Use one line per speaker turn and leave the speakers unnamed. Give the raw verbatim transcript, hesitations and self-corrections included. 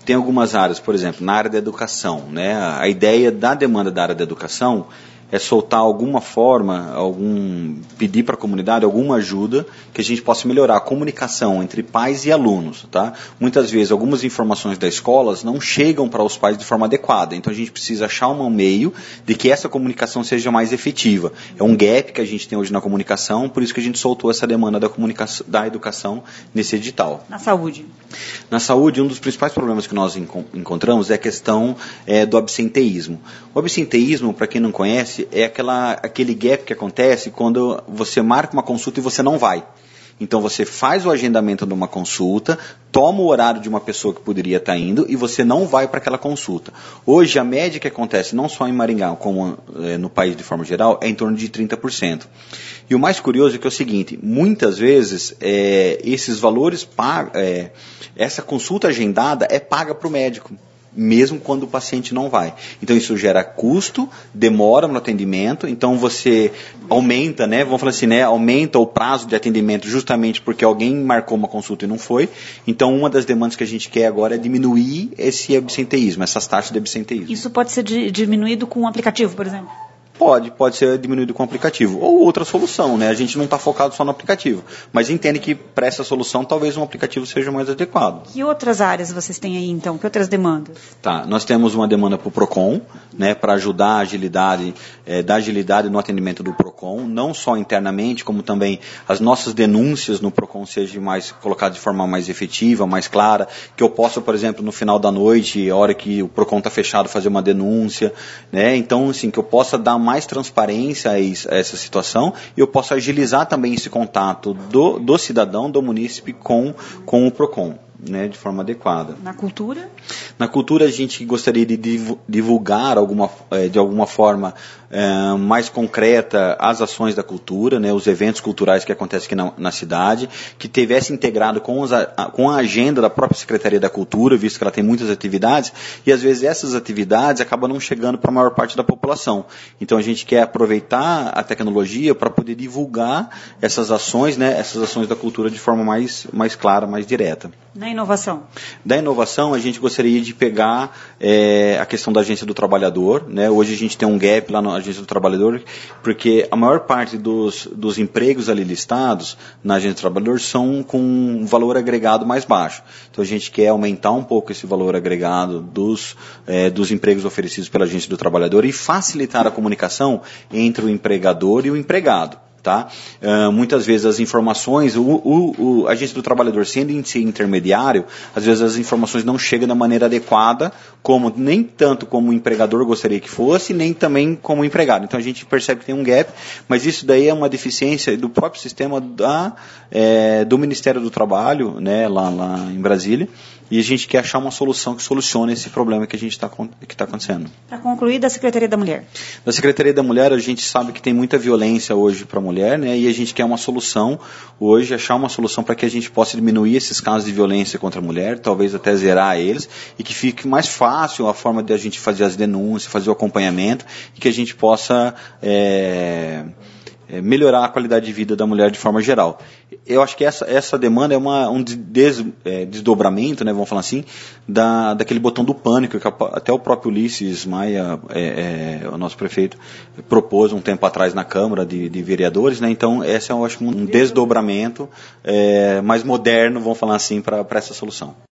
tem algumas áreas, por exemplo, na área da educação, né? A ideia da demanda da área da educação é soltar alguma forma, algum pedir para a comunidade alguma ajuda que a gente possa melhorar a comunicação entre pais e alunos, tá? Muitas vezes algumas informações das escolas não chegam para os pais de forma adequada, então a gente precisa achar um meio de que essa comunicação seja mais efetiva. É um gap que a gente tem hoje na comunicação, por isso que a gente soltou essa demanda da comunicação, da educação nesse edital.
Na saúde?
Na saúde, um dos principais problemas que nós encontramos é a questão é, do absenteísmo. O absenteísmo, para quem não conhece, é aquela, aquele gap que acontece quando você marca uma consulta e você não vai. Então você faz o agendamento de uma consulta, toma o horário de uma pessoa que poderia estar indo e você não vai para aquela consulta. Hoje a média que acontece, não só em Maringá, como é, no país de forma geral, é em torno de trinta por cento. E o mais curioso é que é o seguinte, muitas vezes é, esses valores, é, essa consulta agendada é paga para o médico, mesmo quando o paciente não vai. Então isso gera custo, demora no atendimento, então você aumenta, né, vamos falar assim, né, aumenta o prazo de atendimento justamente porque alguém marcou uma consulta e não foi. Então uma das demandas que a gente quer agora é diminuir esse absenteísmo, essas taxas de absenteísmo.
Isso pode ser di- diminuído com um aplicativo, por exemplo?
Pode, pode ser diminuído com o aplicativo. Ou outra solução, né? A gente não está focado só no aplicativo. Mas entende que para essa solução talvez um aplicativo seja mais adequado.
Que outras áreas vocês têm aí, então? Que outras demandas?
Tá, nós temos uma demanda para o PROCON, né? Para ajudar a agilidade, é, dar agilidade no atendimento do PROCON, não só internamente, como também as nossas denúncias no PROCON sejam mais colocadas de forma mais efetiva, mais clara, que eu possa, por exemplo, no final da noite, a hora que o PROCON está fechado, fazer uma denúncia, né? Então, assim, que eu possa dar mais transparência a essa situação e eu posso agilizar também esse contato do, do cidadão, do munícipe com, com o PROCON, né, de forma adequada.
Na cultura?
Na cultura a gente gostaria de divulgar alguma, de alguma forma é, mais concreta as ações da cultura, né, os eventos culturais que acontecem aqui na, na cidade, que tivesse integrado com, os, com a agenda da própria Secretaria da Cultura, visto que ela tem muitas atividades, e às vezes essas atividades acabam não chegando para a maior parte da população. Então a gente quer aproveitar a tecnologia para poder divulgar essas ações, né, essas ações da cultura de forma mais, mais clara, mais direta.
Na inovação?
Da inovação, a gente gostaria de pegar é, a questão da Agência do Trabalhador, né? Hoje a gente tem um gap lá na Agência do Trabalhador, porque a maior parte dos, dos empregos ali listados na Agência do Trabalhador são com um valor agregado mais baixo. Então a gente quer aumentar um pouco esse valor agregado dos, é, dos empregos oferecidos pela Agência do Trabalhador e facilitar a comunicação entre o empregador e o empregado. Tá? Uh, muitas vezes as informações, o, o, o, a agência do trabalhador sendo em si intermediário, às vezes as informações não chegam da maneira adequada, como, nem tanto como o empregador gostaria que fosse, nem também como o empregado. Então a gente percebe que tem um gap, mas isso daí é uma deficiência do próprio sistema da, é, do Ministério do Trabalho, né, lá, lá em Brasília, e a gente quer achar uma solução que solucione esse problema que a gente está que tá acontecendo.
Para concluir, da Secretaria da Mulher.
Da Secretaria da Mulher, a gente sabe que tem muita violência hoje para a mulher, né? E a gente quer uma solução hoje, achar uma solução para que a gente possa diminuir esses casos de violência contra a mulher, talvez até zerar eles, e que fique mais fácil a forma de a gente fazer as denúncias, fazer o acompanhamento, e que a gente possa é, é, melhorar a qualidade de vida da mulher de forma geral. Eu acho que essa, essa demanda é uma, um des, é, desdobramento, né, vamos falar assim, da, daquele botão do pânico, que até o próprio Ulisses Maia, é, é, o nosso prefeito, propôs um tempo atrás na Câmara de, de Vereadores, né, então esse é, eu acho, um desdobramento é, mais moderno, vamos falar assim, para essa solução.